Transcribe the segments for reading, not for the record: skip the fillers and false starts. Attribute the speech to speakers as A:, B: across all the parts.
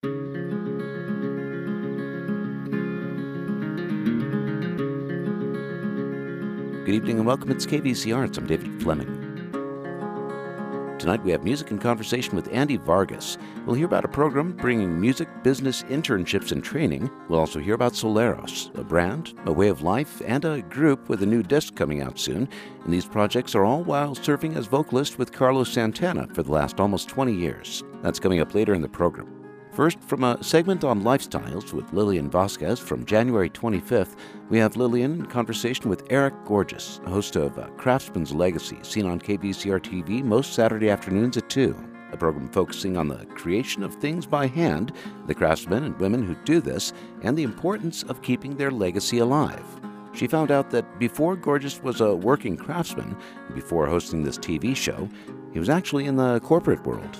A: Good evening and welcome. It's KVC Arts. I'm David Fleming. Tonight we have music and conversation with Andy Vargas. We'll hear about a program bringing music, business, internships, and training. We'll also hear about Soleros, a brand, a way of life, and a group with a new disc coming out soon. And these projects are all while serving as vocalist with Carlos Santana for the last almost 20 years. That's coming up later in the program. First, from a segment on lifestyles with Lillian Vasquez from January 25th, we have Lillian in conversation with Eric Gorgeous, host of Craftsman's Legacy, seen on KVCR TV most Saturday afternoons at 2, a program focusing on the creation of things by hand, the craftsmen and women who do this, and the importance of keeping their legacy alive. She found out that before Gorgeous was a working craftsman, before hosting this TV show, he was actually in the corporate world.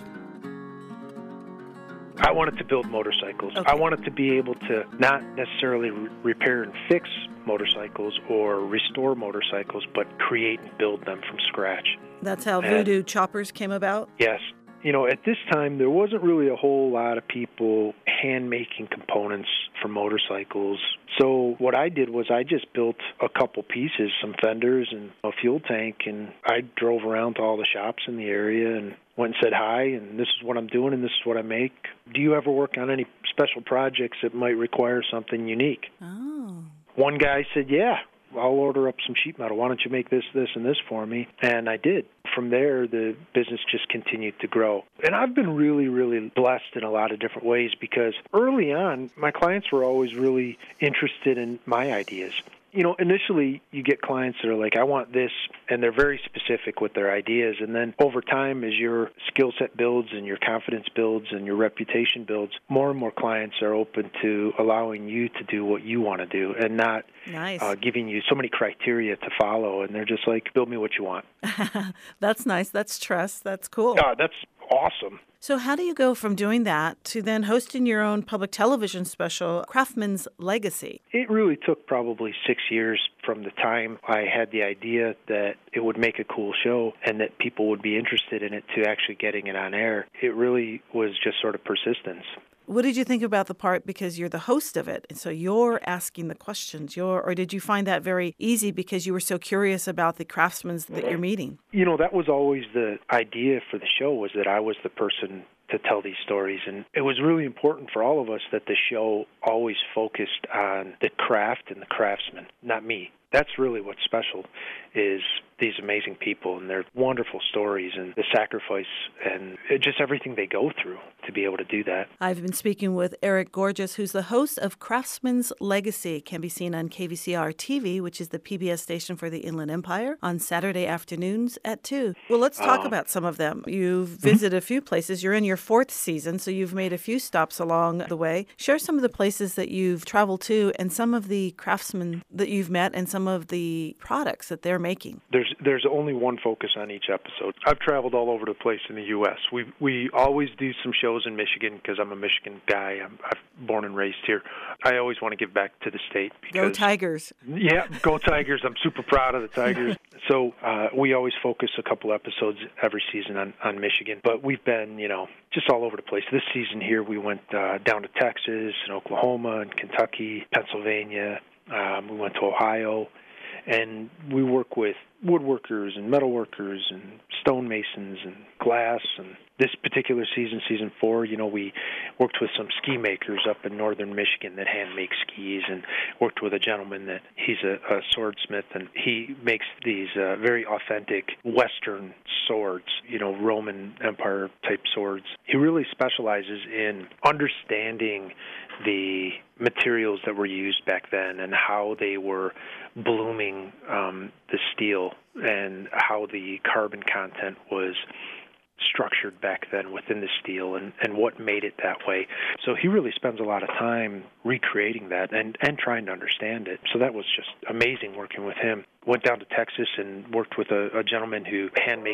B: I wanted to build motorcycles.
C: Okay.
B: I wanted to be able to not necessarily repair and fix motorcycles or restore motorcycles, but create and build them from scratch.
C: That's how Voodoo Choppers came about?
B: Yes. At this time, there wasn't really a whole lot of people hand-making components for motorcycles. So what I did was I just built a couple pieces, some fenders and a fuel tank, and I drove around to all the shops in the area and went and said hi, and this is what I'm doing, and this is what I make. Do you ever work on any special projects that might require something unique?
C: Oh.
B: One guy said, yeah, I'll order up some sheet metal. Why don't you make this, and this for me? And I did. From there, the business just continued to grow. And I've been really, really blessed in a lot of different ways because early on, my clients were always really interested in my ideas. Initially you get clients that are like, I want this, and they're very specific with their ideas. And then over time, as your skill set builds and your confidence builds and your reputation builds, more and more clients are open to allowing you to do what you want to do and not giving you so many criteria to follow. And they're just like, build me what you want.
C: That's nice. That's trust. That's cool.
B: That's awesome.
C: So how do you go from doing that to then hosting your own public television special, Craftsman's Legacy?
B: It really took probably 6 years from the time I had the idea that it would make a cool show and that people would be interested in it to actually getting it on air. It really was just sort of persistence.
C: What did you think about the part because you're the host of it, and so you're asking the questions? Or did you find that very easy because you were so curious about the craftsmen that you're meeting?
B: That was always the idea for the show, was that I was the person to tell these stories. And it was really important for all of us that the show always focused on the craft and the craftsman, not me. That's really what's special, is these amazing people and their wonderful stories and the sacrifice and just everything they go through to be able to do that.
C: I've been speaking with Eric Gorgeous, who's the host of Craftsman's Legacy. It can be seen on KVCR TV, which is the PBS station for the Inland Empire, on Saturday afternoons at 2. Well, let's talk about some of them. You've visited a few places. You're in your 4th season, so you've made a few stops along the way. Share some of the places that you've traveled to and some of the craftsmen that you've met and some of the products that they're making.
B: There's only one focus on each episode. I've traveled all over the place in the U.S. We always do some shows in Michigan because I'm a Michigan guy. I'm born and raised here. I always want to give back to the state.
C: Go Tigers.
B: Yeah, go Tigers. I'm super proud of the Tigers. So we always focus a couple episodes every season on Michigan. But we've been, just all over the place. This season here we went down to Texas and Oklahoma and Kentucky, Pennsylvania. We went to Ohio. And we work with woodworkers and metalworkers and stonemasons and glass. And this particular season, season 4, we worked with some ski makers up in northern Michigan that hand make skis, and worked with a gentleman that he's a swordsmith, and he makes these very authentic Western swords, Roman Empire type swords. He really specializes in understanding the materials that were used back then and how they were blooming the steel and how the carbon content was structured back then within the steel and what made it that way. So he really spends a lot of time recreating that and trying to understand it. So that was just amazing working with him. Went down to Texas and worked with a gentleman who hand makes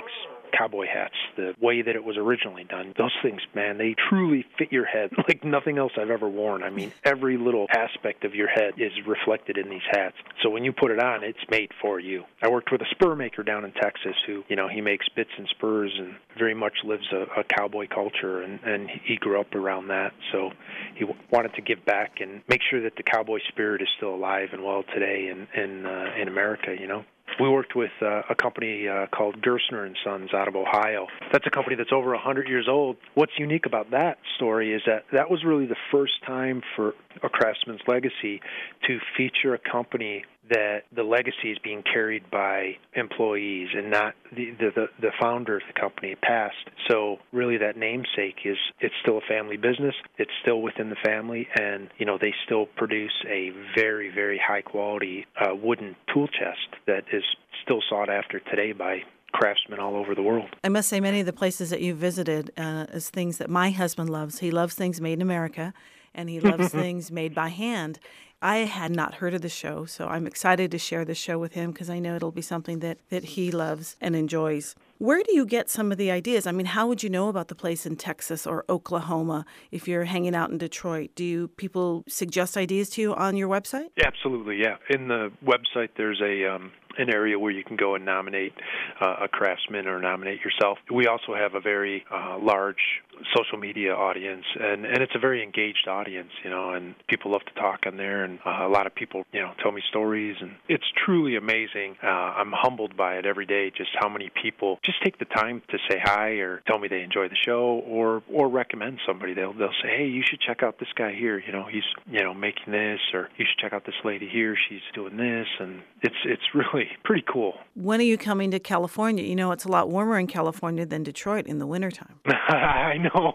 B: cowboy hats, the way that it was originally done. Those things, man, they truly fit your head like nothing else I've ever worn. I mean, every little aspect of your head is reflected in these hats. So when you put it on, it's made for you. I worked with a spur maker down in Texas who, he makes bits and spurs and very much lives a cowboy culture, and he grew up around that. So he wanted to give back and make sure that the cowboy spirit is still alive and well today in America, We worked with a company called Gerstner & Sons out of Ohio. That's a company that's over 100 years old. What's unique about that story is that was really the first time for a Craftsman's Legacy to feature a company that the legacy is being carried by employees and not the founder of the company passed. So really that namesake it's still a family business. It's still within the family, and they still produce a very, very high quality wooden tool chest that is still sought after today by craftsmen all over the world.
C: I must say many of the places that you've visited is things that my husband loves. He loves things made in America, and he loves things made by hand. I had not heard of the show, so I'm excited to share the show with him because I know it'll be something that he loves and enjoys. Where do you get some of the ideas? I mean, how would you know about the place in Texas or Oklahoma if you're hanging out in Detroit? Do people suggest ideas to you on your website?
B: Absolutely, yeah. In the website, there's an area where you can go and nominate a craftsman or nominate yourself. We also have a very large social media audience, and it's a very engaged audience, and people love to talk on there, and a lot of people, tell me stories, and it's truly amazing. I'm humbled by it every day, just how many people just take the time to say hi or tell me they enjoy the show or recommend somebody. They'll say, hey, you should check out this guy here, he's, making this, or you should check out this lady here, she's doing this, and it's really pretty cool.
C: When are you coming to California? It's a lot warmer in California than Detroit in the wintertime.
B: I know.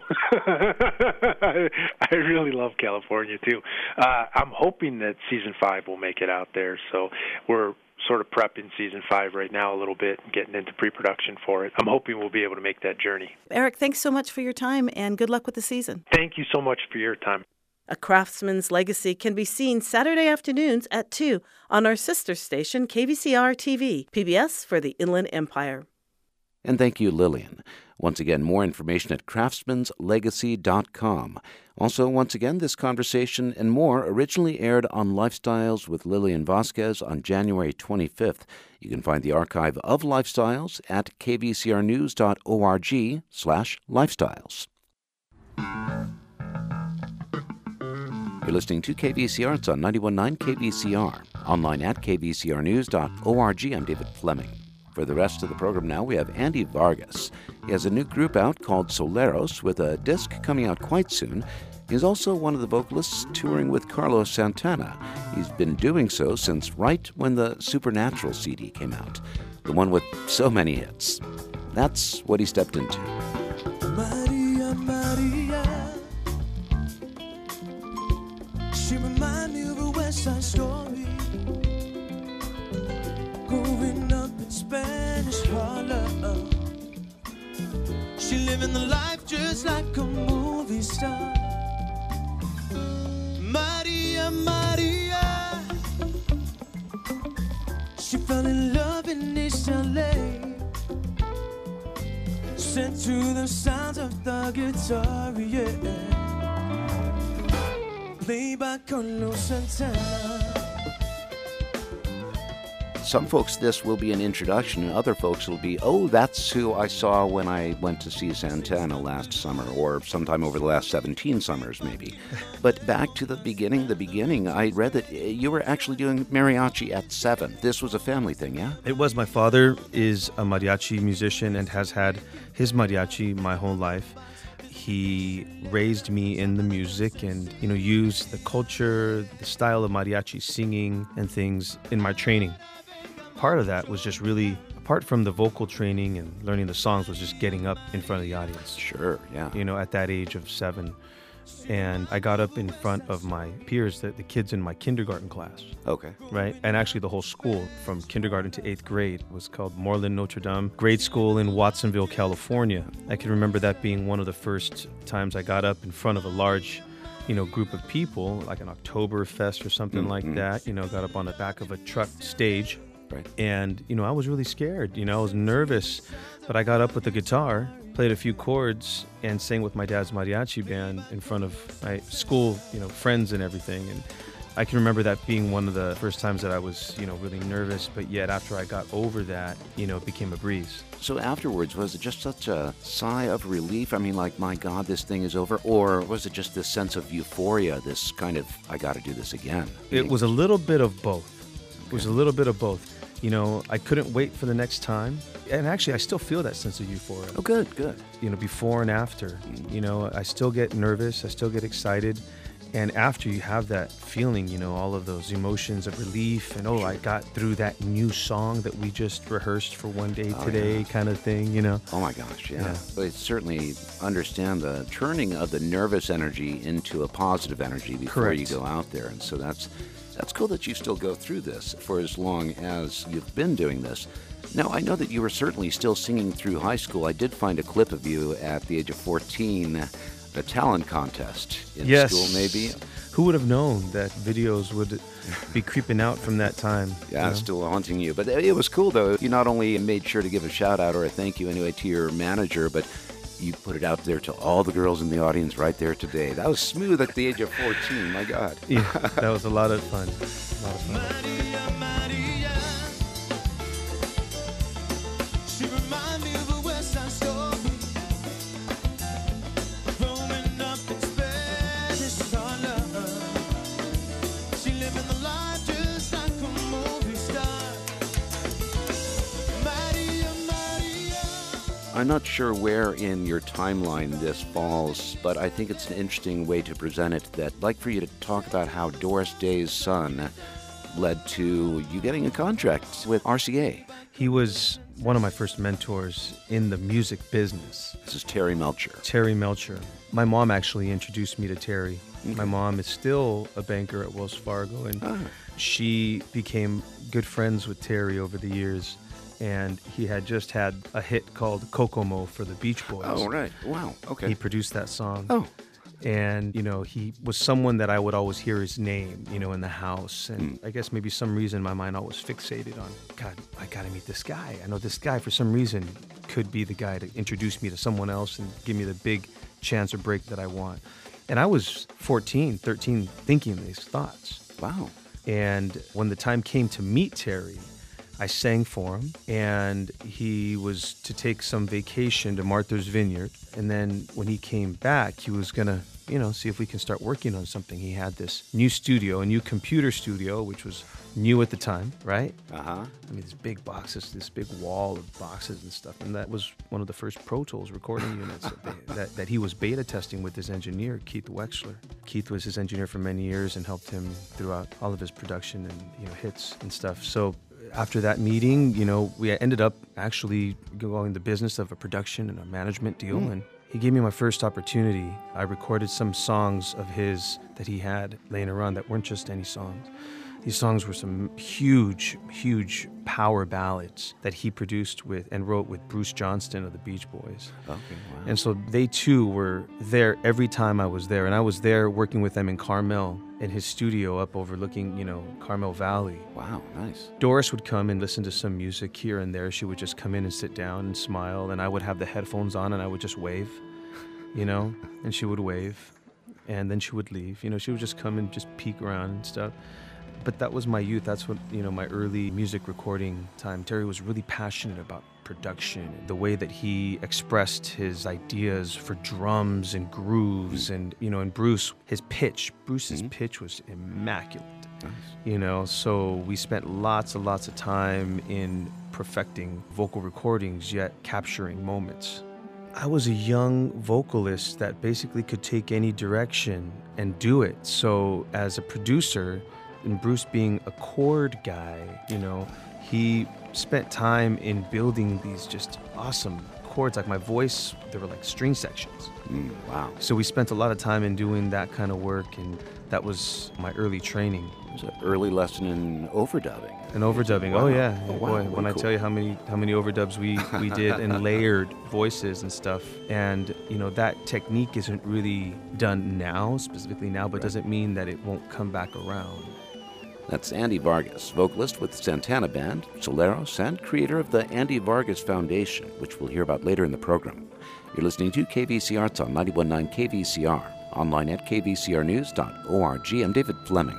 B: I really love California, too. I'm hoping that Season 5 will make it out there, so we're sort of prepping Season 5 right now a little bit and getting into pre-production for it. I'm hoping we'll be able to make that journey.
C: Eric, thanks so much for your time, and good luck with the season.
B: Thank you so much for your time.
C: A Craftsman's Legacy can be seen Saturday afternoons at 2 on our sister station, KVCR-TV, PBS for the Inland Empire.
A: And thank you, Lillian. Once again, more information at craftsmanslegacy.com. Also, once again, this conversation and more originally aired on Lifestyles with Lillian Vasquez on January 25th. You can find the archive of Lifestyles at kvcrnews.org/lifestyles. You're listening to KVCR. It's on 91.9 KVCR. Online at kvcrnews.org. I'm David Fleming. For the rest of the program now, we have Andy Vargas. He has a new group out called Soleros with a disc coming out quite soon. He's also one of the vocalists touring with Carlos Santana. He's been doing so since right when the Supernatural CD came out, the one with so many hits. That's what he stepped into.
D: Maria, Maria, she reminds me of a West Side Story. Growing up in Spanish Harlem, she living the life just like a movie star. Maria, Maria, she fell in love in East LA, sent to the sounds of the guitar, yeah, played by Carlos Santana.
A: Some folks, this will be an introduction, and other folks will be, oh, that's who I saw when I went to see Santana last summer, or sometime over the last 17 summers, maybe. But back to the beginning, I read that you were actually doing mariachi at 7. This was a family thing, yeah?
E: It was. My father is a mariachi musician and has had his mariachi my whole life. He raised me in the music and, used the culture, the style of mariachi singing and things in my training. Part of that was just really, apart from the vocal training and learning the songs, was just getting up in front of the audience.
A: Sure, yeah.
E: At that age of 7. And I got up in front of my peers, the kids in my kindergarten class.
A: Okay.
E: Right? And actually the whole school, from kindergarten to 8th grade, was called Moreland Notre Dame Grade School in Watsonville, California. I can remember that being one of the first times I got up in front of a large group of people, like an Oktoberfest or something like that. Got up on the back of a truck stage.
A: Right.
E: And, I was really scared. I was nervous, but I got up with the guitar, played a few chords, and sang with my dad's mariachi band in front of my school, friends and everything. And I can remember that being one of the first times that I was, really nervous, but yet after I got over that, it became a breeze.
A: So afterwards, was it just such a sigh of relief? I mean, like, my God, this thing is over? Or was it just this sense of euphoria, this kind of, I got to do this again?
E: It was a little bit of both. It was a little bit of both. I couldn't wait for the next time. And actually, I still feel that sense of euphoria.
A: Oh, good, good.
E: Before and after. I still get nervous. I still get excited. And after you have that feeling, all of those emotions of relief and, I got through that new song that we just rehearsed for one day today kind of thing,
A: Oh, my gosh, yeah. But I certainly understand the turning of the nervous energy into a positive energy before you go out there. And so that's cool that you still go through this for as long as you've been doing this. Now, I know that you were certainly still singing through high school. I did find a clip of you at the age of 14, a talent contest in school, maybe.
E: Who would have known that videos would be creeping out from that time?
A: Yeah, still haunting you. But it was cool, though. You not only made sure to give a shout-out or a thank you anyway to your manager, but you put it out there to all the girls in the audience right there today. That was smooth at the age of 14, my God.
E: Yeah, that was a lot of fun. A lot of fun.
D: Maria, Maria. She remind me of a West Side Story. Growing up in Spanish Harlem. She living the life just like a movie star. Maria, Maria.
A: I'm not sure where in your timeline this falls, but I think it's an interesting way to present it that I'd like for you to talk about how Doris Day's son led to you getting a contract with RCA.
E: He was one of my first mentors in the music business.
A: This is Terry Melcher.
E: Terry Melcher. My mom actually introduced me to Terry. My mom is still a banker at Wells Fargo, and she became good friends with Terry over the years. And he had just had a hit called Kokomo for the Beach Boys.
A: Oh, right. Wow. Okay.
E: He produced that song.
A: Oh.
E: And, he was someone that I would always hear his name, in the house. And I guess maybe some reason my mind always fixated on, God, I got to meet this guy. I know this guy, for some reason, could be the guy to introduce me to someone else and give me the big chance or break that I want. And I was 14, 13, thinking these thoughts.
A: Wow.
E: And when the time came to meet Terry, I sang for him, and he was to take some vacation to Martha's Vineyard. And then when he came back, he was going to, see if we can start working on something. He had this new studio, a new computer studio, which was new at the time, right?
A: Uh-huh.
E: I mean, these big boxes, this big wall of boxes and stuff. And that was one of the first Pro Tools recording units that he was beta testing with his engineer, Keith Wexler. Keith was his engineer for many years and helped him throughout all of his production and, hits and stuff. So after that meeting, we ended up actually going the business of a production and a management deal. And he gave me my first opportunity. I recorded some songs of his that he had laying around that weren't just any songs. These songs were some huge, huge power ballads that he produced with and wrote with Bruce Johnston of the Beach Boys.
A: Okay, wow.
E: And so they too were there every time I was there. And I was there working with them in Carmel in his studio up overlooking, Carmel Valley.
A: Wow, nice.
E: Doris would come and listen to some music here and there. She would just come in and sit down and smile. And I would have the headphones on and I would just wave, and she would wave. And then she would leave. She would just come and just peek around and stuff. But that was my youth. That's what, my early music recording time. Terry was really passionate about production, the way that he expressed his ideas for drums and grooves. And, and Bruce's pitch was immaculate.
A: Nice.
E: So we spent lots and lots of time in perfecting vocal recordings, yet capturing moments. I was a young vocalist that basically could take any direction and do it. So as a producer, and Bruce being a chord guy, he spent time in building these just awesome chords. Like my voice, they were like string sections.
A: Wow.
E: So we spent a lot of time in doing that kind of work, and that was my early training.
A: It was an early lesson in overdubbing.
E: And overdubbing,
A: Wow.
E: oh yeah.
A: Oh, wow.
E: Boy, when I
A: Cool.
E: tell you how many overdubs we did and layered voices and stuff. And, that technique isn't really done now, specifically now, but doesn't mean that it won't come back around.
A: That's Andy Vargas, vocalist with the Santana Band, Soleros, and creator of the Andy Vargas Foundation, which we'll hear about later in the program. You're listening to KVC Arts on 91.9 KVCR, online at kvcrnews.org. I'm David Fleming.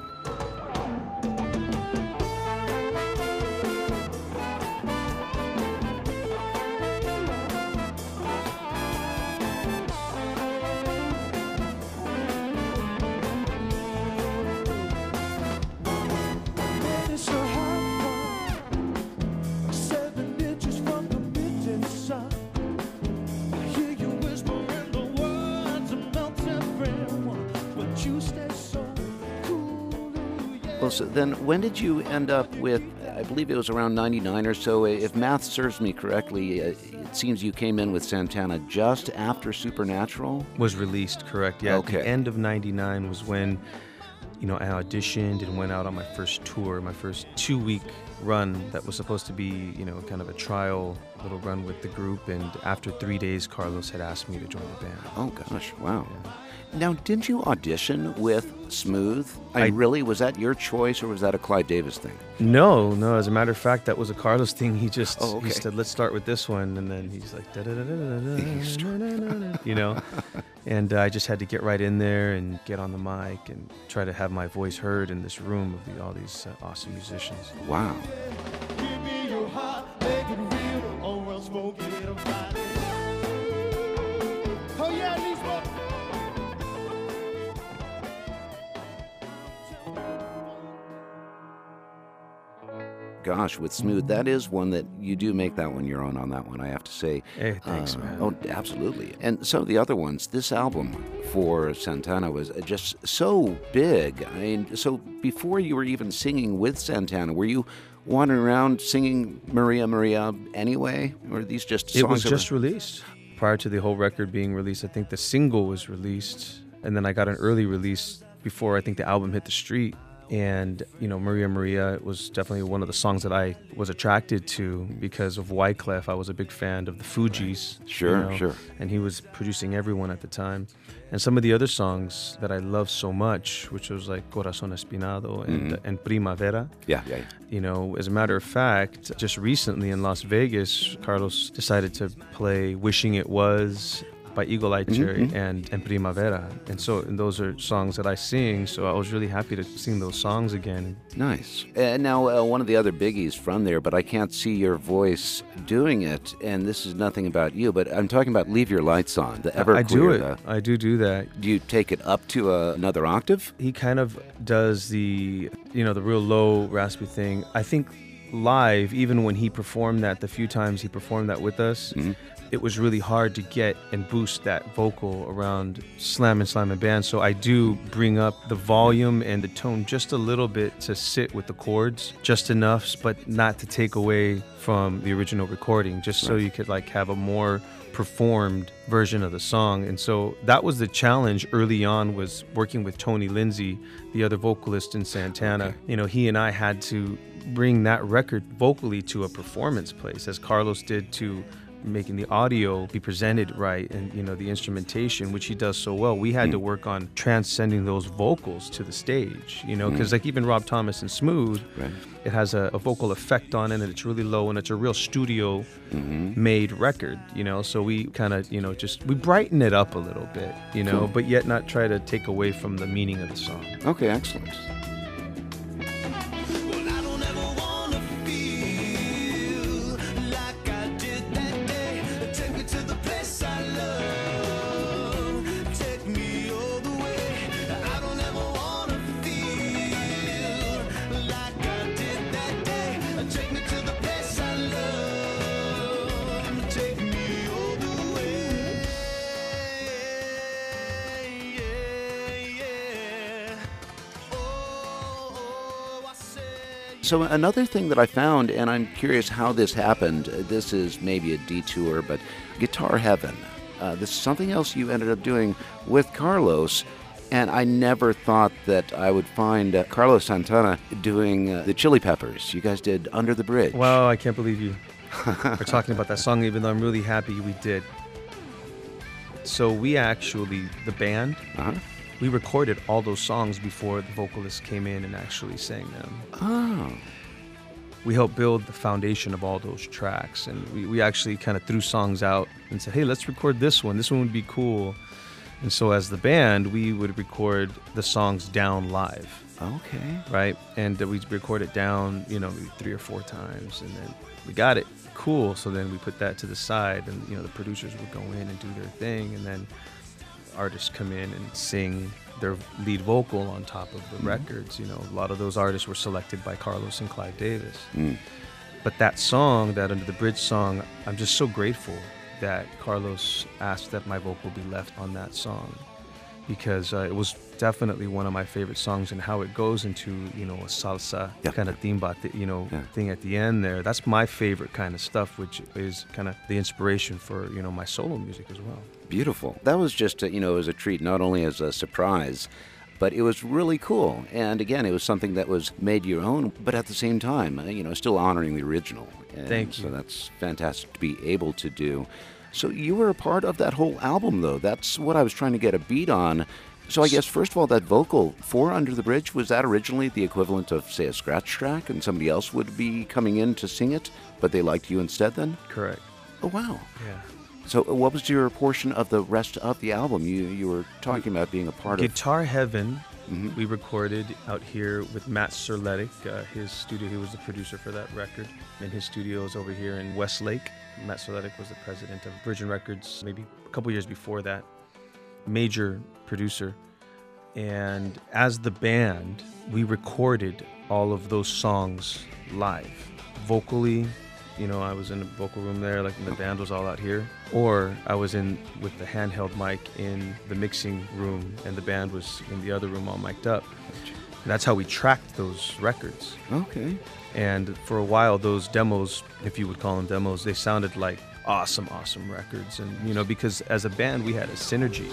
D: It's a hard one, 7 inches from the midday sun. I hear you whispering the words of melting rain, but you stay so cool. Yeah.
A: Well, so then when did you end up with, I believe it was around 99 or so, if math serves me correctly, it seems you came in with Santana just after Supernatural?
E: Was released, correct? Yeah.
A: Okay.
E: At the end of '99 was when, I auditioned and went out on my first tour, my first 2-week run that was supposed to be, kind of a trial little run with the group. And after 3 days, Carlos had asked me to join the band.
A: Oh, gosh, wow. Now, didn't you audition with Smooth?
E: I-
A: Really, was that your choice or was that a Clive Davis thing?
E: No. As a matter of fact, that was a Carlos thing. He just
A: Oh, okay.
E: he said, let's start with this one. And then he's like, da-da-da-da-da-da-da-da-da, And I just had to get right in there and get on the mic and try to have my voice heard in this room of all these awesome musicians.
A: Wow.
D: Give me your heart, make it real, or else forget about it. Oh yeah, these
A: Gosh, with Smooth, that is one that you do make that one your own on that one, I have to say.
E: Hey, thanks, man.
A: Oh, absolutely. And some of the other ones, this album for Santana was just so big. I mean, so before you were even singing with Santana, were you wandering around singing Maria Maria anyway? Or are these just songs
E: It was
A: that
E: just
A: were...
E: released. Prior to the whole record being released, I think the single was released. And then I got an early release before I think the album hit the street. And, Maria Maria was definitely one of the songs that I was attracted to because of Wyclef. I was a big fan of the Fugees.
A: Sure, sure.
E: And he was producing everyone at the time. And some of the other songs that I love so much, which was like Corazón Espinado and Primavera.
A: Yeah.
E: As a matter of fact, just recently in Las Vegas, Carlos decided to play Wishing It Was by Eagle Eye Cherry and Primavera. And those are songs that I sing, so I was really happy to sing those songs again.
A: Nice. And now one of the other biggies from there, but I can't see your voice doing it, and this is nothing about you, but I'm talking about Leave Your Lights On, the Everclear.
E: I do it. I do that.
A: Do you take it up to another octave?
E: He kind of does the real low, raspy thing. I think live, even when he performed that, the few times he performed that with us, it was really hard to get and boost that vocal around Slammin' Band. So I do bring up the volume and the tone just a little bit to sit with the chords, just enough, but not to take away from the original recording, just so you could have a more performed version of the song. And so that was the challenge early on, was working with Tony Lindsay, the other vocalist in Santana.
A: Okay.
E: He and I had to bring that record vocally to a performance place, as Carlos did to making the audio be presented right, and the instrumentation, which he does so well. We had to work on transcending those vocals to the stage, because even Rob Thomas and Smooth, it has a vocal effect on it, and it's really low, and it's a real studio made record, so we kind of we brighten it up a little bit,
A: Cool.
E: but yet not try to take away from the meaning of the song.
A: Okay, excellent.
D: Well, I don't ever wanna feel like I did that day. Take me to the place I love. Take me all the way. I don't ever wanna feel like I did that day. Take me to the place I love. Take me all the way. Yeah. Oh, I say.
A: So another thing that I found, and I'm curious how this happened, this is maybe a detour, but Guitar Heaven. This is something else you ended up doing with Carlos, and I never thought that I would find Carlos Santana doing the Chili Peppers. You guys did Under the Bridge.
E: Wow, I can't believe you are talking about that song, even though I'm really happy we did. So we actually, the band,
A: Uh-huh.
E: we recorded all those songs before the vocalists came in and actually sang them.
A: Oh.
E: We helped build the foundation of all those tracks, and we actually kind of threw songs out and said, hey, let's record this one. This one would be cool. And so as the band, we would record the songs down live.
A: Okay.
E: Right? And we record it down, 3 or 4 times, and then we got it. Cool. So then we put that to the side, and, the producers would go in and do their thing, and then artists come in and sing their lead vocal on top of the records. A lot of those artists were selected by Carlos and Clive Davis. But that song, that Under the Bridge song, I'm just so grateful that Carlos asked that my vocal be left on that song, because it was definitely one of my favorite songs, and how it goes into, a salsa kind of theme, thing at the end there. That's my favorite kind of stuff, which is kind of the inspiration for, my solo music as well.
A: Beautiful. That was just, as a treat, not only as a surprise, but it was really cool. And again, it was something that was made your own, but at the same time, still honoring the original. And
E: Thank you.
A: So that's fantastic to be able to do. So you were a part of that whole album, though. That's what I was trying to get a beat on. So I guess, first of all, that vocal for Under the Bridge, was that originally the equivalent of, say, a scratch track, and somebody else would be coming in to sing it, but they liked you instead then?
E: Correct.
A: Oh, wow.
E: Yeah.
A: So what was your portion of the rest of the album? You were talking about being a part of...
E: Guitar Heaven, we recorded out here with Matt Serletic. His studio, he was the producer for that record. And his studio is over here in Westlake. Matt Serletic was the president of Virgin Records maybe a couple years before that. Major producer. And as the band, we recorded all of those songs live. Vocally, I was in the vocal room there, like the band was all out here. Or I was in with the handheld mic in the mixing room, and the band was in the other room all mic'd up. And that's how we tracked those records.
A: Okay.
E: And for a while, those demos, if you would call them demos, they sounded like awesome records. And, because as a band, we had a synergy.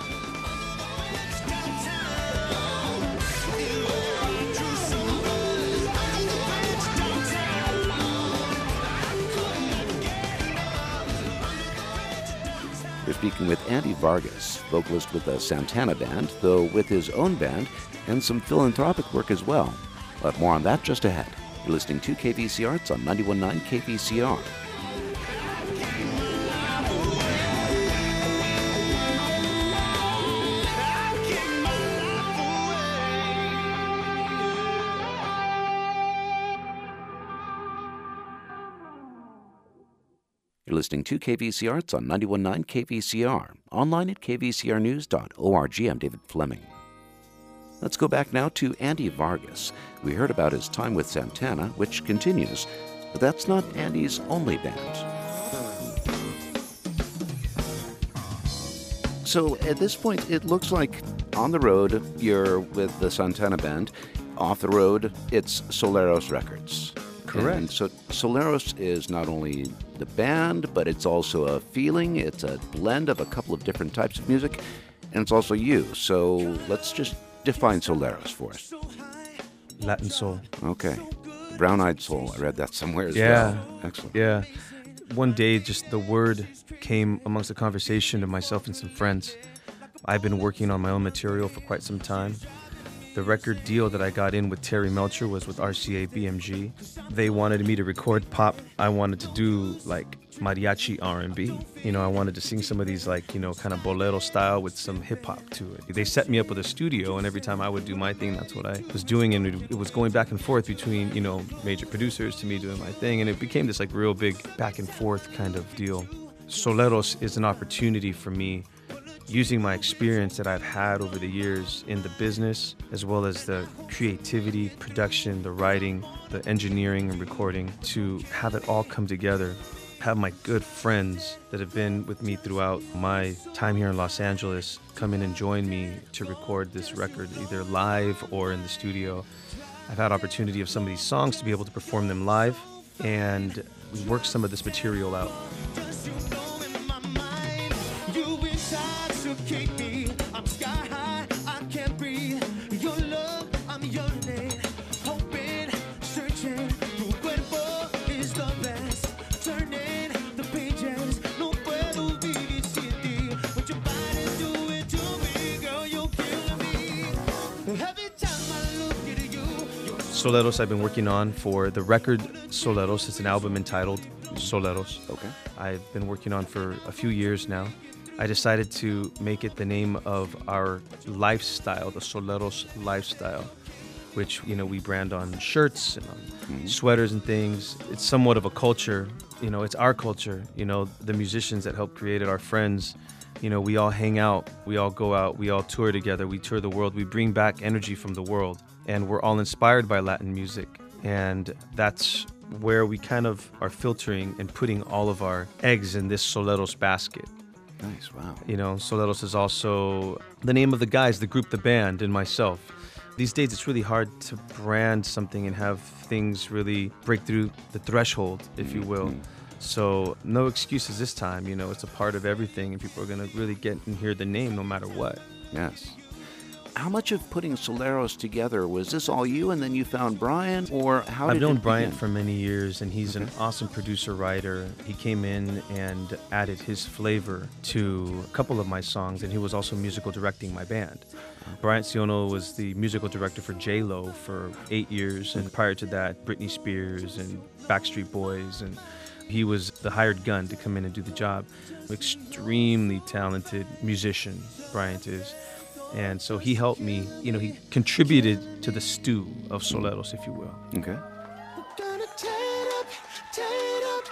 A: We're speaking with Andy Vargas, vocalist with the Santana Band, though with his own band and some philanthropic work as well. But more on that just ahead. You're listening to KVCR. It's on 91.9 KVCR. You're listening to KVCR. It's on 91.9 KVCR. Online at kvcrnews.org. I'm David Fleming. Let's go back now to Andy Vargas. We heard about his time with Santana, which continues, but that's not Andy's only band. So at this point, it looks like on the road, you're with the Santana Band. Off the road, it's Soleros Records.
E: Correct.
A: And so Soleros is not only the band, but it's also a feeling. It's a blend of a couple of different types of music, and it's also you. So let's just define Soleros for us.
E: Latin soul.
A: Okay. Brown-eyed soul. I read that somewhere as
E: Yeah.
A: well. Excellent.
E: Yeah. One day, just the word came amongst the conversation of myself and some friends. I've been working on my own material for quite some time. The record deal that I got in with Terry Melcher was with RCA BMG. They wanted me to record pop. I wanted to do like mariachi R&B. I wanted to sing some of these kind of bolero style with some hip hop to it. They set me up with a studio, and every time I would do my thing, that's what I was doing. And it was going back and forth between, major producers to me doing my thing. And it became this real big back and forth kind of deal. Soleros is an opportunity for me, using my experience that I've had over the years in the business, as well as the creativity, production, the writing, the engineering and recording, to have it all come together. Have my good friends that have been with me throughout my time here in Los Angeles come in and join me to record this record, either live or in the studio. I've had opportunity of some of these songs to be able to perform them live, and we work some of this material out.
D: I'm sky high, I can't breathe. Your love, I'm your name. Hoping, searching, tu cuerpo is the best. Turning the pages, no puedo vivir sin ti. What your body do it to me, girl, you're killing
E: Soleros I've been working on for the record Soleros. It's an album entitled Soleros.
A: Okay.
E: I've been working on for a few years now. I decided to make it the name of our lifestyle, the Soleros lifestyle, which, you know, we brand on shirts and on sweaters and things. It's somewhat of a culture. You know, it's our culture. You know, the musicians that helped create it, our friends, you know, we all hang out, we all go out, we all tour together, we tour the world, we bring back energy from the world, and we're all inspired by Latin music. And that's where we kind of are filtering and putting all of our eggs in this Soleros basket.
A: Nice, wow.
E: You know, Soleros is also the name of the guys, the group, the band, and myself. These days, it's really hard to brand something and have things really break through the threshold, if you will. So no excuses this time. You know, it's a part of everything, and people are going to really get and hear the name no matter what.
A: Yes. How much of putting Soleros together, was this all you and then you found Brian, or how did
E: I've known
A: it
E: Brian
A: begin?
E: for many years, and he's an awesome producer-writer. He came in and added his flavor to a couple of my songs, and he was also musical directing my band. Brian Siono was the musical director for J-Lo for 8 years, and prior to that, Britney Spears and Backstreet Boys, and he was the hired gun to come in and do the job. Extremely talented musician, Bryant is. And so he helped me, you know, he contributed to the stew of Soleros, if you will.
A: Okay.
D: We're gonna tear it up, tear it up.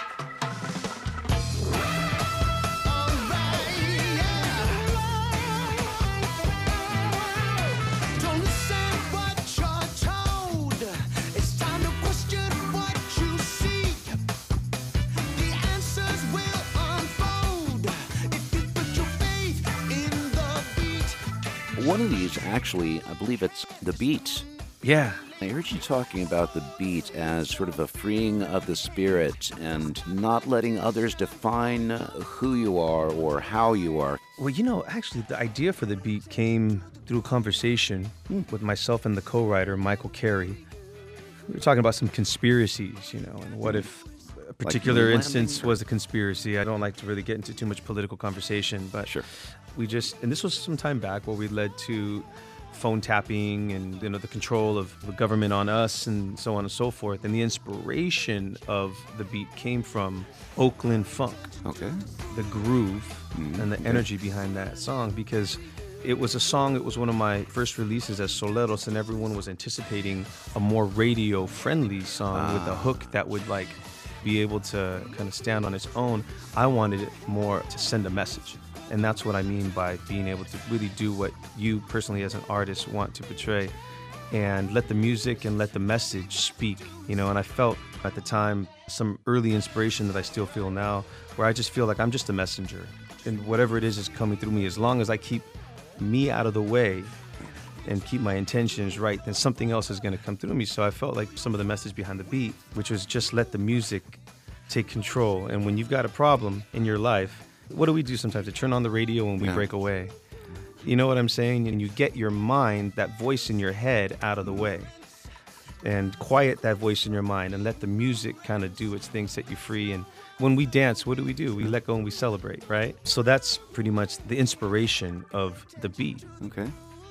D: Alright, yeah. Don't listen what you're told. It's time to question what you seek. The answers will unfold if you put your faith in the beat.
A: One of these, actually, I believe it's the beat.
E: Yeah.
A: I heard you talking about the beat as sort of a freeing of the spirit and not letting others define who you are or how you are.
E: Well, you know, actually, the idea for the beat came through a conversation with myself and the co-writer, Michael Carey. We were talking about some conspiracies, you know, and what if a particular
A: moon
E: instance
A: landing?
E: was a conspiracy. I don't like to really get into too much political conversation, but
A: Sure.
E: we just, and this was some time back where we led to phone tapping and, you know, the control of the government on us and so on and so forth. And the inspiration of the beat came from Oakland funk,
A: Okay.
E: the groove and the energy behind that song, because it was a song, it was one of my first releases as Soleros, and everyone was anticipating a more radio friendly song with a hook that would like be able to kind of stand on its own. I wanted it more to send a message. And that's what I mean by being able to really do what you personally as an artist want to portray and let the music and let the message speak, you know. And I felt at the time some early inspiration that I still feel now, where I just feel like I'm just a messenger, and whatever it is coming through me, as long as I keep me out of the way and keep my intentions right, then something else is going to come through me. So I felt like some of the message behind the beat, which was just let the music take control. And when you've got a problem in your life, what do we do sometimes? To turn on the radio and we break away. You know what I'm saying? And you get your mind, that voice in your head, out of the way. And quiet that voice in your mind and let the music kind of do its thing, set you free. And when we dance, what do? We let go and we celebrate, right? So that's pretty much the inspiration of the beat.
A: Okay.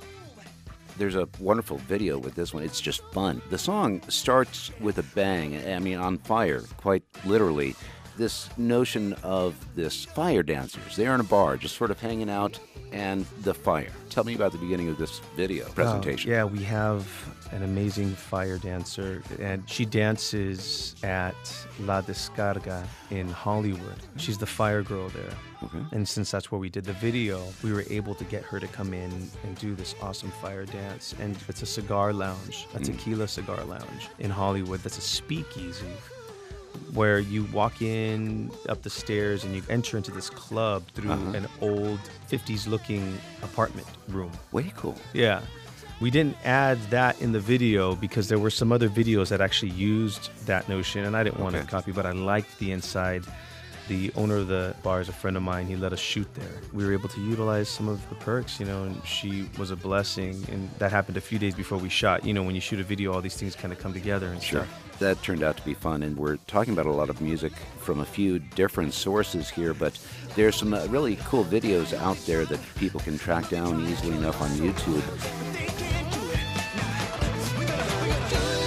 A: There's a wonderful video with this one. It's just fun. The song starts with a bang. I mean, on fire, quite literally. This notion of this fire dancers. They're in a bar, just sort of hanging out, and the fire. Tell me about the beginning of this video presentation.
E: Yeah, we have an amazing fire dancer, and she dances at La Descarga in Hollywood. She's the fire girl there.
A: Okay.
E: And since that's where we did the video, we were able to get her to come in and do this awesome fire dance. And it's a cigar lounge, a tequila cigar lounge in Hollywood. That's a speakeasy, where you walk in up the stairs and you enter into this club through an old 50s looking apartment room.
A: Way cool.
E: Yeah. We didn't add that in the video because there were some other videos that actually used that notion, and I didn't want to copy, but I liked the inside. The owner of the bar is a friend of mine. He let us shoot there. We were able to utilize some of the perks, you know, and she was a blessing. And that happened a few days before we shot. You know, when you shoot a video, all these things kind of come together and stuff.
A: That turned out to be fun, and we're talking about a lot of music from a few different sources here, but there's some really cool videos out there that people can track down easily enough on YouTube.
D: They can't do it. We gotta do it.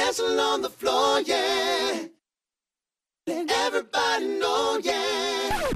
D: dancing on the floor, yeah. Let everybody know, yeah.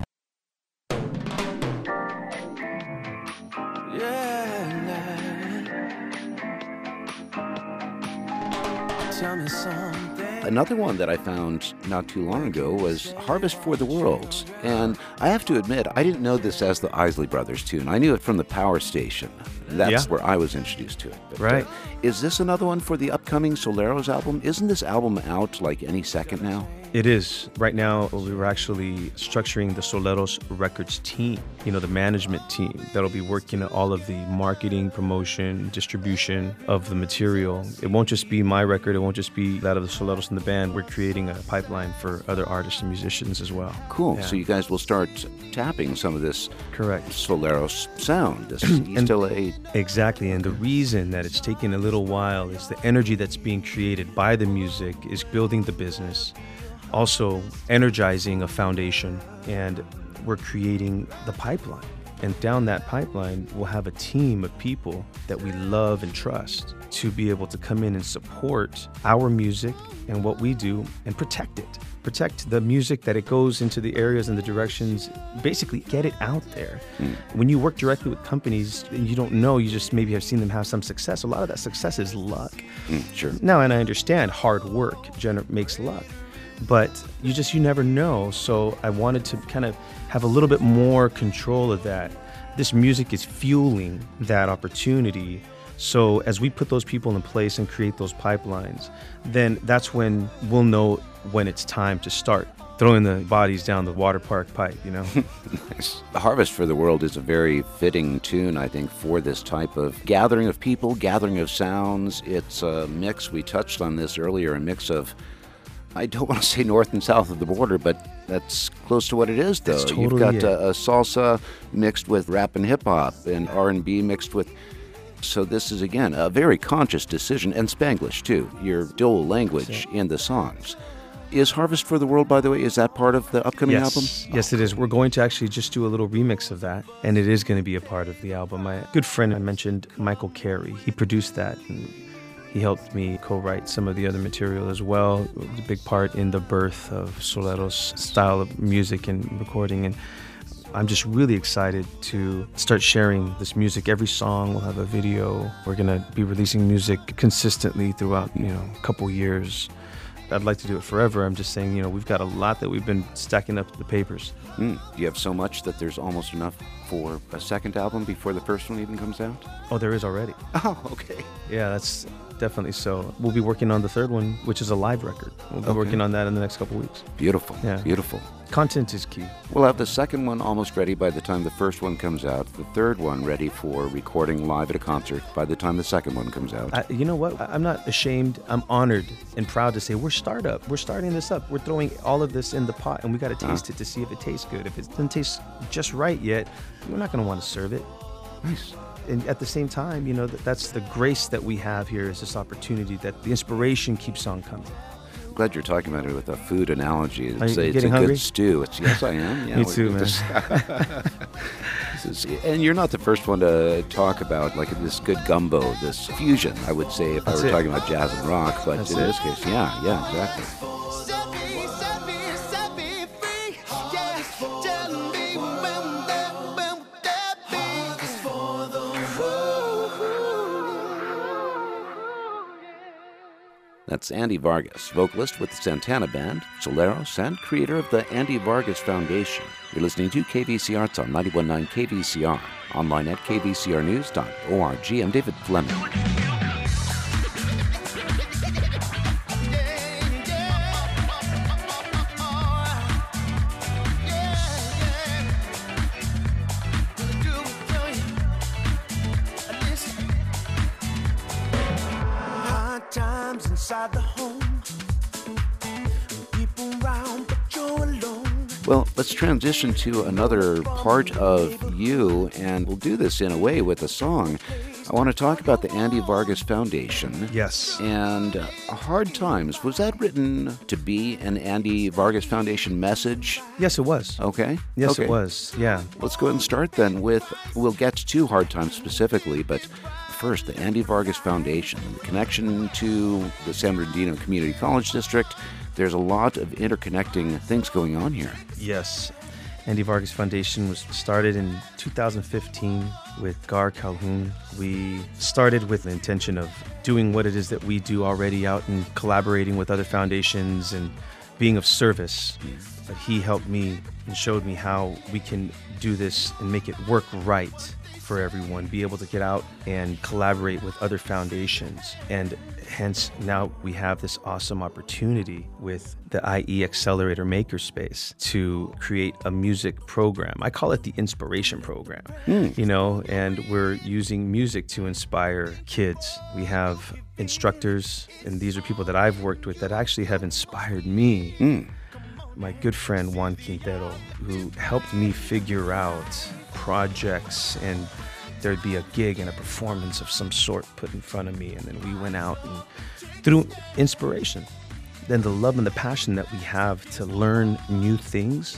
D: Tell me something.
A: Another one that I found not too long ago was Harvest for the World. And I have to admit, I didn't know this as the Isley Brothers tune. I knew it from the Power Station. That's where I was introduced to it. But,
E: Right.
A: Is this another one for the upcoming Soleros album? Isn't this album out like any second now?
E: It is. Right now, we were actually structuring the Soleros Records team, the management team that'll be working on all of the marketing, promotion, distribution of the material. It won't just be my record. It won't just be that of the Soleros and the band. We're creating a pipeline for other artists and musicians as well.
A: Cool.
E: Yeah.
A: So you guys will start tapping some of this
E: Correct.
A: Soleros sound, this East LA.
E: Exactly, and the reason that it's taking a little while is the energy that's being created by the music is building the business, also energizing a foundation, and we're creating the pipeline. And down that pipeline, we'll have a team of people that we love and trust to be able to come in and support our music and what we do and protect it. Protect the music, that it goes into the areas and the directions, basically get it out there. When you work directly with companies and you don't know, you just maybe have seen them have some success. A lot of that success is luck.
A: Sure.
E: Now, and I understand hard work makes luck, but you never know. So I wanted to kind of have a little bit more control of that. This music is fueling that opportunity. So as we put those people in place and create those pipelines, then that's when we'll know when it's time to start throwing the bodies down the water park pipe,
A: Nice. Harvest for the World is a very fitting tune, I think, for this type of gathering of people, gathering of sounds. It's a mix, we touched on this earlier, a mix of, I don't want to say north and south of the border, but that's close to what it is, though.
E: That's totally
A: You've got
E: it.
A: a salsa mixed with rap and hip-hop, and R&B mixed with... So this is, again, a very conscious decision, and Spanglish, too, your dual language in the songs. Is Harvest for the World, by the way, is that part of the upcoming album?
E: Yes, it is. We're going to actually just do a little remix of that, and it is going to be a part of the album. My good friend I mentioned, Michael Carey, he produced that, and he helped me co-write some of the other material as well. It was a big part in the birth of Soleros' style of music and recording, and I'm just really excited to start sharing this music. Every song will have a video. We're going to be releasing music consistently throughout, a couple years. I'd like to do it forever. I'm just saying, we've got a lot that we've been stacking up the papers.
A: Do you have so much that there's almost enough for a second album before the first one even comes out?
E: Oh, there is already.
A: Oh, okay.
E: Yeah, that's definitely so. We'll be working on the third one, which is a live record. We'll be working on that in the next couple weeks.
A: Beautiful.
E: Yeah.
A: Beautiful.
E: Content is key.
A: We'll have the second one almost ready by the time the first one comes out. The third one ready for recording live at a concert by the time the second one comes out.
E: You know what? I'm not ashamed. I'm honored and proud to say we're startup. We're starting this up. We're throwing all of this in the pot, and we got to taste it to see if it tastes good. If it doesn't taste just right yet, we're not going to want to serve it.
A: Nice.
E: And at the same time, that's the grace that we have here, is this opportunity that the inspiration keeps on coming.
A: Glad you're talking about it with a food analogy.
E: Are you
A: It's
E: getting
A: a
E: hungry?
A: good stew. Yes, I am. Yeah,
E: Me too, man.
A: And you're not the first one to talk about like this good gumbo, this fusion, I would say, if
E: That's
A: I were
E: it.
A: talking about jazz and rock. But
E: That's
A: in
E: it.
A: this case, yeah, exactly.
D: Set me free. Yeah, tell me when that be for the
A: That's Andy Vargas, vocalist with the Santana Band, Soleros, and creator of the Andy Vargas Foundation. You're listening to KVC Arts on 91.9 KVCR, online at kvcrnews.org. I'm David Fleming.
D: hard times inside the home. People round, but you're alone.
A: Well, let's transition to another part of you, and we'll do this in a way with a song. I want to talk about the Andy Vargas Foundation.
E: Yes.
A: And Hard Times, was that written to be an Andy Vargas Foundation message?
E: Yes, it was.
A: Okay.
E: Yes,
A: Okay.
E: it was. Yeah.
A: Let's go ahead and start then with, we'll get to Hard Times specifically, but First, the Andy Vargas Foundation, the connection to the San Bernardino Community College District. There's a lot of interconnecting things going on here.
E: Yes. Andy Vargas Foundation was started in 2015 with Gar Calhoun. We started with the intention of doing what it is that we do already out and collaborating with other foundations and being of service. But he helped me and showed me how we can do this and make it work right for everyone, be able to get out and collaborate with other foundations. And hence now we have this awesome opportunity with the IE Accelerator Makerspace to create a music program. I call it the Inspiration Program, you know, and we're using music to inspire kids. We have instructors, and these are people that I've worked with that actually have inspired me. My good friend Juan Quintero, who helped me figure out projects, and there'd be a gig and a performance of some sort put in front of me, and then we went out and through inspiration, then the love and the passion that we have to learn new things,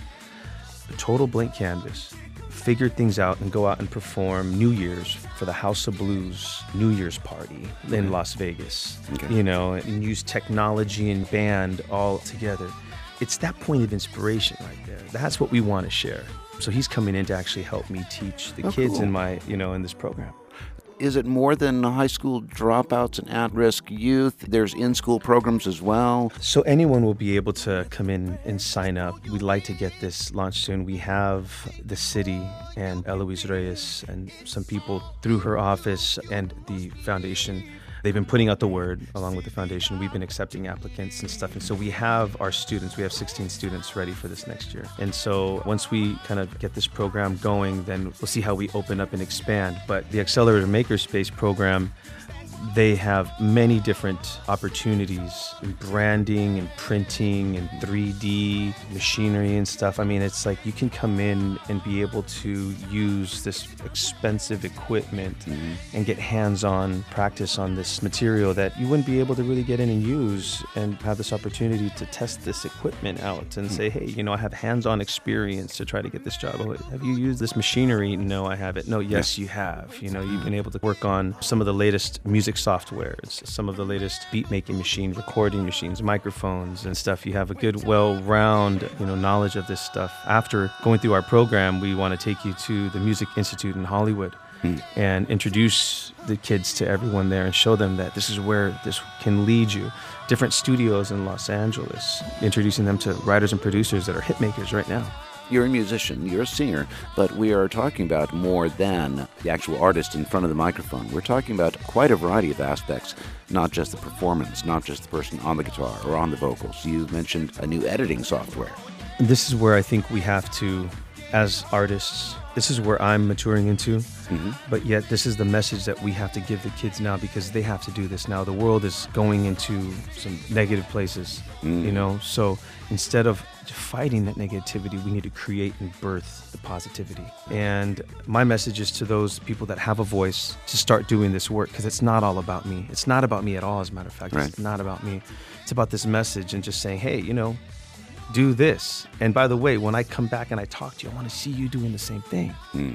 E: a total blank canvas, figure things out and go out and perform New Year's for the House of Blues New Year's party in Las Vegas, you know, and use technology and band all together. It's that point of inspiration right there. That's what we want to share. So he's coming in to actually help me teach the kids in my, you know, in this program.
A: Is it more than high school dropouts and at-risk youth? There's in-school programs as well.
E: So anyone will be able to come in and sign up. We'd like to get this launched soon. We have the city and Eloise Reyes and some people through her office and the foundation. They've been putting out the word along with the foundation. We've been accepting applicants and stuff. And so we have our students, we have 16 students ready for this next year. And so once we kind of get this program going, then we'll see how we open up and expand. But the Accelerator Makerspace program, they have many different opportunities in branding and printing and 3D machinery and stuff. I mean, it's like you can come in and be able to use this expensive equipment and get hands-on practice on this material that you wouldn't be able to really get in and use, and have this opportunity to test this equipment out and say, hey, you know, I have hands-on experience to try to get this job. Oh, have you used this machinery? No, I haven't. No, yes, you have. You know, you've been able to work on some of the latest music softwares, some of the latest beat-making machines, recording machines, microphones and stuff. You have a good, well-round, you know, knowledge of this stuff. After going through our program, we want to take you to the Music Institute in Hollywood and introduce the kids to everyone there and show them that this is where this can lead you. Different studios in Los Angeles, introducing them to writers and producers that are hit makers right now.
A: You're a musician, you're a singer, but we are talking about more than the actual artist in front of the microphone. We're talking about quite a variety of aspects, not just the performance, not just the person on the guitar or on the vocals. You mentioned a new editing software.
E: This is where I think we have to, as artists, this is where I'm maturing into, but yet this is the message that we have to give the kids now, because they have to do this now. The world is going into some negative places, you know, so instead of fighting that negativity, we need to create and birth the positivity. And my message is to those people that have a voice to start doing this work, because it's not all about me. It's not about me at all, as a matter of fact. Right. It's not about me. It's about this message and just saying, hey, you know, do this. And by the way, when I come back and I talk to you, I want to see you doing the same thing.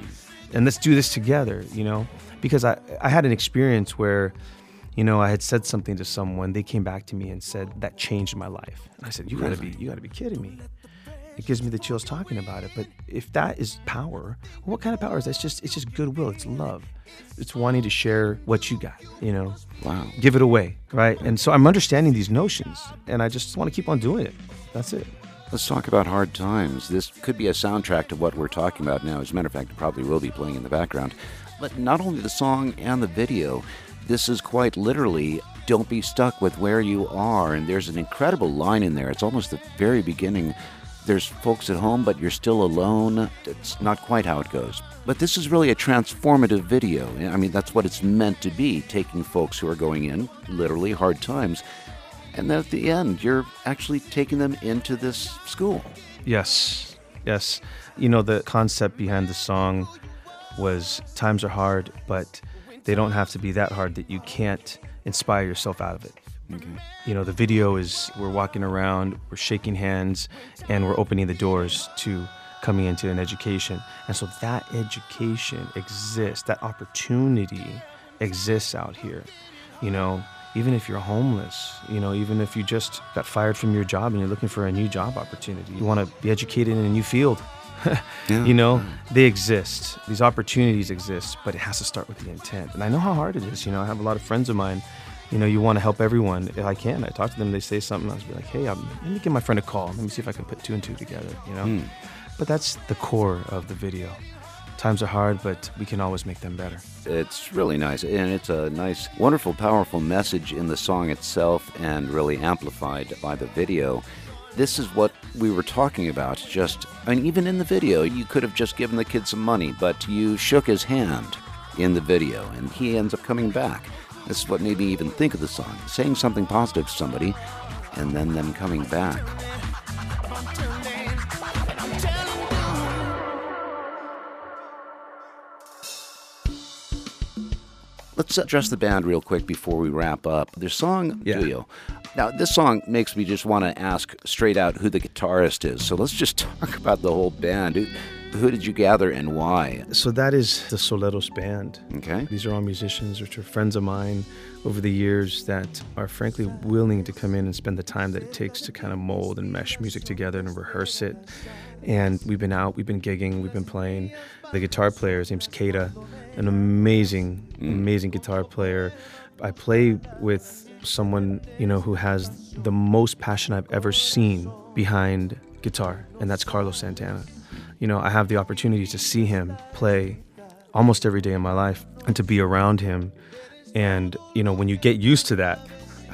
E: And let's do this together, you know, because I had an experience where, you know, I had said something to someone, they came back to me and said, that changed my life. And I said, you gotta be kidding me. It gives me the chills talking about it. But if that is power, well, what kind of power is that? It's just goodwill. It's love. It's wanting to share what you got, you know.
A: Wow.
E: Give it away, right? And so I'm understanding these notions, and I just want to keep on doing it. That's it.
A: Let's talk about Hard Times. This could be a soundtrack to what we're talking about now. As a matter of fact, it probably will be playing in the background. But not only the song and the video, this is quite literally, don't be stuck with where you are. And there's an incredible line in there. It's almost the very beginning. There's folks at home, but you're still alone. It's not quite how it goes. But this is really a transformative video. I mean, that's what it's meant to be, taking folks who are going in, literally, hard times. And then at the end, you're actually taking them into this school.
E: Yes. You know, the concept behind the song was times are hard, but they don't have to be that hard that you can't inspire yourself out of it. Okay. You know, the video is we're walking around, we're shaking hands, and we're opening the doors to coming into an education. And so that education exists, that opportunity exists out here. You know, even if you're homeless, you know, even if you just got fired from your job and you're looking for a new job opportunity, you want to be educated in a new field. You know, they exist. These opportunities exist, but it has to start with the intent. And I know how hard it is. You know, I have a lot of friends of mine. You know, you want to help everyone. If I can, I talk to them, they say something, I'll just be like, hey, let me give my friend a call. Let me see if I can put two and two together, you know? But that's the core of the video. Times are hard, but we can always make them better.
A: It's really nice, and it's a nice, wonderful, powerful message in the song itself and really amplified by the video. This is what we were talking about. Even in the video, you could have just given the kid some money, but you shook his hand in the video, and he ends up coming back. This is what made me even think of the song, saying something positive to somebody, and then them coming back. Let's address the band real quick before we wrap up. Their song, Duyo. Now, this song makes me just want to ask straight out who the guitarist is. So let's just talk about the whole band. Who did you gather and why?
E: So that is the Soleros Band.
A: Okay.
E: These are all musicians, which are friends of mine over the years that are frankly willing to come in and spend the time that it takes to kind of mold and mesh music together and rehearse it. And we've been out, we've been gigging, we've been playing. The guitar player, his name's Keita, an amazing guitar player. I play with someone, you know, who has the most passion I've ever seen behind guitar, and that's Carlos Santana. You know, I have the opportunity to see him play almost every day in my life and to be around him. And, you know, when you get used to that,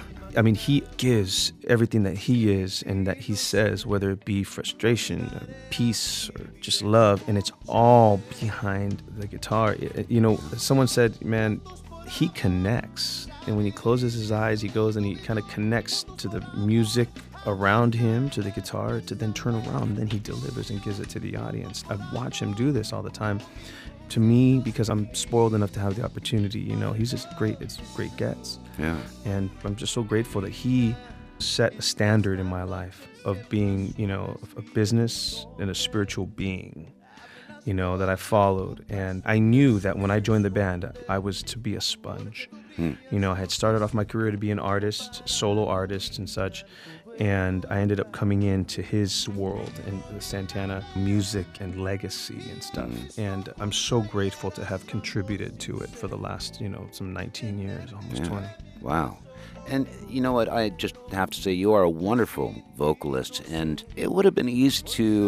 E: I mean, he gives everything that he is and that he says, whether it be frustration, or peace, or just love, and it's all behind the guitar. You know, someone said, man, he connects. And when he closes his eyes, he goes and he kind of connects to the music around him, to the guitar, to then turn around, and then he delivers and gives it to the audience. I watch him do this all the time. To me, because I'm spoiled enough to have the opportunity, you know, he's just great. It's great gets.
A: Yeah.
E: And I'm just so grateful that he set a standard in my life of being, you know, a business and a spiritual being, you know, that I followed. And I knew that when I joined the band, I was to be a sponge. You know, I had started off my career to be an artist, solo artist and such. And I ended up coming into his world and the Santana music and legacy and stuff. And I'm so grateful to have contributed to it for the last, you know, some 19 years, almost 20.
A: Wow. And you know what? I just have to say you are a wonderful vocalist, and it would have been easy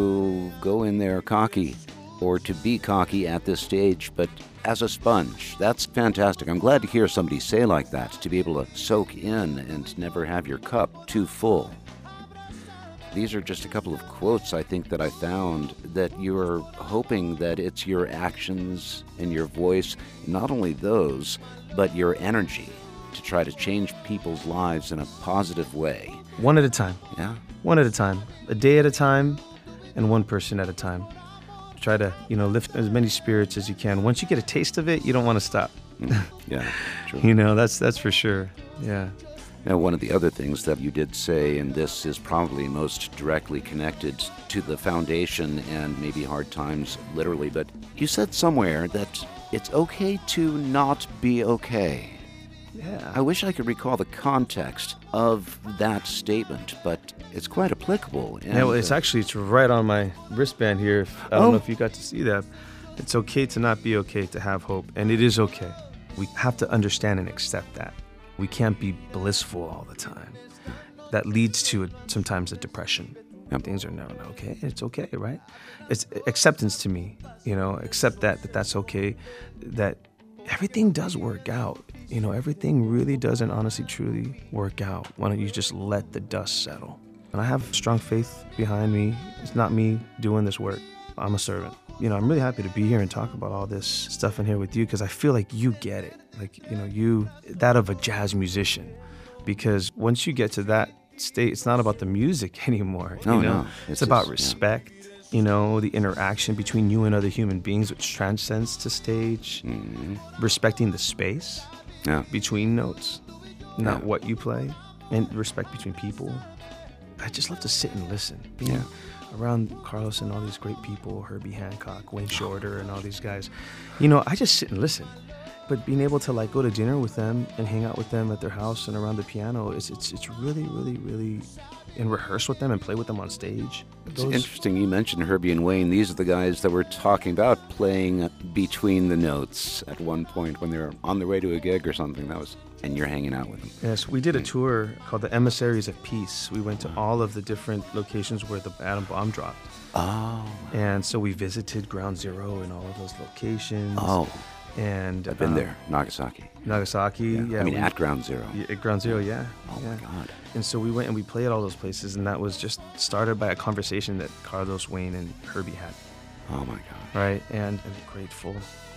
A: to go in there cocky or to be cocky at this stage, but as a sponge, that's fantastic. I'm glad to hear somebody say like that, to be able to soak in and never have your cup too full. These are just a couple of quotes I think that I found that you're hoping that it's your actions and your voice, not only those, but your energy to try to change people's lives in a positive way.
E: One at a time.
A: Yeah?
E: One at a time. A day at a time and one person at a time. Try to, you know, lift as many spirits as you can. Once you get a taste of it, you don't want to stop.
A: Yeah, true.
E: You know, that's for sure. Yeah.
A: Now, one of the other things that you did say, and this is probably most directly connected to the foundation and maybe hard times, literally, but you said somewhere that it's okay to not be okay.
E: Yeah.
A: I wish I could recall the context of that statement, but it's quite applicable. And,
E: Yeah, well, it's right on my wristband here. I don't know if you got to see that. It's okay to not be okay, to have hope, and it is okay. We have to understand and accept that. We can't be blissful all the time. That leads to sometimes a depression.
A: Yep.
E: Things are not okay. It's okay, right? It's acceptance to me. You know, accept that's okay. That everything does work out. You know, everything really does and honestly, truly work out. Why don't you just let the dust settle? And I have strong faith behind me. It's not me doing this work. I'm a servant. You know, I'm really happy to be here and talk about all this stuff in here with you because I feel like you get it. Like, you know, that of a jazz musician. Because once you get to that state, it's not about the music anymore.
A: No,
E: you know?
A: no.
E: It's about respect. You know, the interaction between you and other human beings, which transcends to stage. Respecting the space between notes, not what you play, and respect between people. I just love to sit and listen. Being around Carlos and all these great people, Herbie Hancock, Wayne Shorter, and all these guys. You know, I just sit and listen But being able to like go to dinner with them and hang out with them at their house and around the piano, it's really, really, really, and rehearse with them and play with them on stage.
A: It's interesting you mentioned Herbie and Wayne. These are the guys that were talking about playing between the notes at one point when they were on their way to a gig or something. And you're hanging out with them.
E: Yes, we did a tour called the Emissaries of Peace. We went to all of the different locations where the atom bomb dropped.
A: Oh.
E: And so we visited Ground Zero in all of those locations.
A: Oh.
E: And
A: I've been there, Nagasaki.
E: At
A: Ground Zero.
E: At Ground Zero, yeah.
A: Oh,
E: yeah.
A: my God.
E: And so we went and we played all those places, and that was just started by a conversation that Carlos, Wayne, and Herbie had.
A: Oh, my God.
E: Right? And I'm grateful.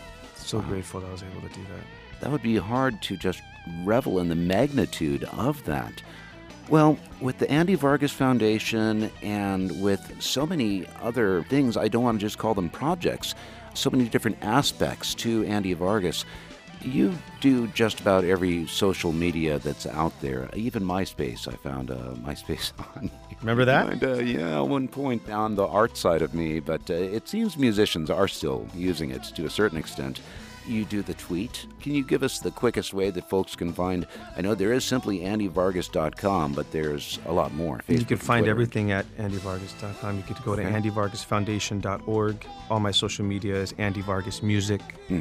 E: So grateful that I was able to do that.
A: That would be hard to just revel in the magnitude of that. Well, with the Andy Vargas Foundation and with so many other things, I don't want to just call them projects, so many different aspects to Andy Vargas, you do just about every social media that's out there. Even MySpace, I found MySpace on.
E: Remember that?
A: And, yeah, at one point on the art side of me, but it seems musicians are still using it to a certain extent. You do the tweet. Can you give us the quickest way that folks can find? I know there is simply andyvargas.com, but there's a lot more. Facebook,
E: you can find
A: Twitter.
E: everything at andyvargas.com. You could go to andyvargasfoundation.org. All my social media is Andy Vargas Music.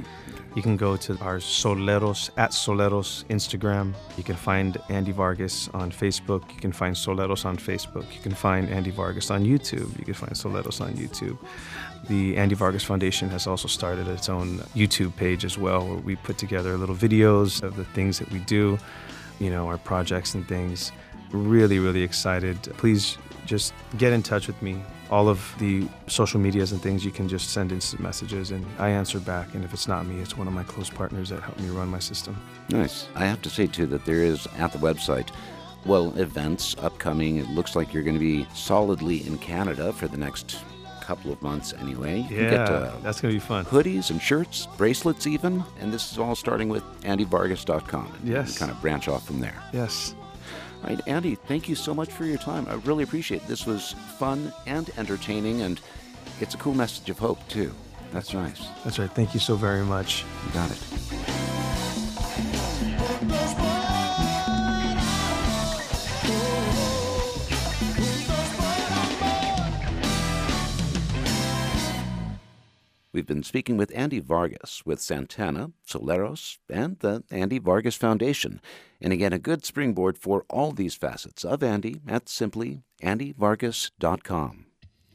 E: You can go to our Soleros, at Soleros Instagram. You can find Andy Vargas on Facebook. You can find Soleros on Facebook. You can find Andy Vargas on YouTube. You can find Soleros on YouTube. The Andy Vargas Foundation has also started its own YouTube page as well, where we put together little videos of the things that we do, our projects and things. Really, really excited. Please just get in touch with me. All of the social medias and things, you can just send instant messages and I answer back. And if it's not me, it's one of my close partners that help me run my system.
A: Nice. I have to say, too, that there is at the website, events upcoming. It looks like you're going to be solidly in Canada for the next couple of months anyway. You can get,
E: that's going to be fun.
A: Hoodies and shirts, bracelets even, and this is all starting with andyvargas.com.
E: Yes.
A: You kind of branch off from there.
E: Yes.
A: All right, Andy, thank you so much for your time. I really appreciate it. This was fun and entertaining, and it's a cool message of hope, too. That's nice.
E: That's right. Thank you so very much.
A: You got it. We've been speaking with Andy Vargas with Santana, Soleros, and the Andy Vargas Foundation. And again, a good springboard for all these facets of Andy at simply andyvargas.com.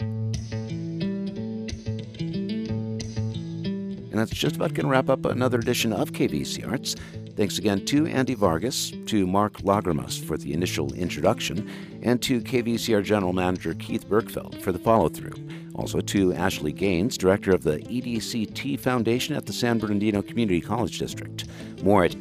A: And that's just about going to wrap up another edition of KVC Arts. Thanks again to Andy Vargas, to Mark Lagermus for the initial introduction, and to KVCR General Manager Keith Berkfeld for the follow-through. Also to Ashley Gaines, Director of the EDCT Foundation at the San Bernardino Community College District. More at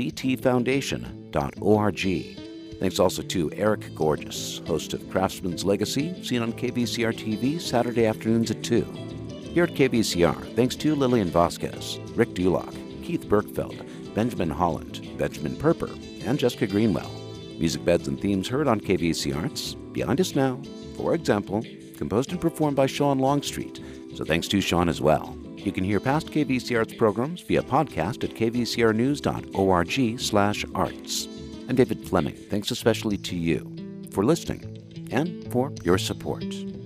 A: edctfoundation.org. Thanks also to Eric Gorgeous, host of Craftsman's Legacy, seen on KVCR TV Saturday afternoons at 2. Here at KVCR, thanks to Lillian Vasquez, Rick Dulock, Keith Berkfeld, Benjamin Holland, Benjamin Perper, and Jessica Greenwell. Music beds and themes heard on KVC Arts. Behind us now, for example, composed and performed by Sean Longstreet. So thanks to Sean as well. You can hear past KVC Arts programs via podcast at kvcrnews.org/arts. I'm David Fleming. Thanks especially to you for listening and for your support.